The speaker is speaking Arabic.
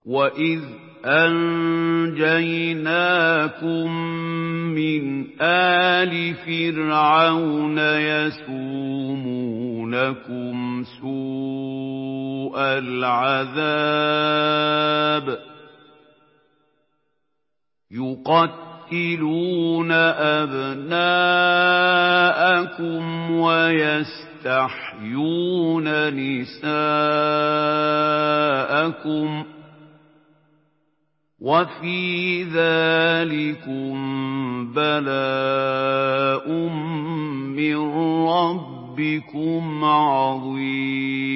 وَإِذْ أَنجَيْنَاكُم مِّنْ آلِ فِرْعَوْنَ يَسُومُونَكُمْ سُوءَ الْعَذَابِ يُقَتِّلُونَ أَبْنَاءَكُمْ وَيَسْتَحْيُونَ نِسَاءَكُمْ ۚ وَفِي ذَٰلِكُم بَلَاءٌ مِّن رَّبِّكُمْ عَظِيمٌ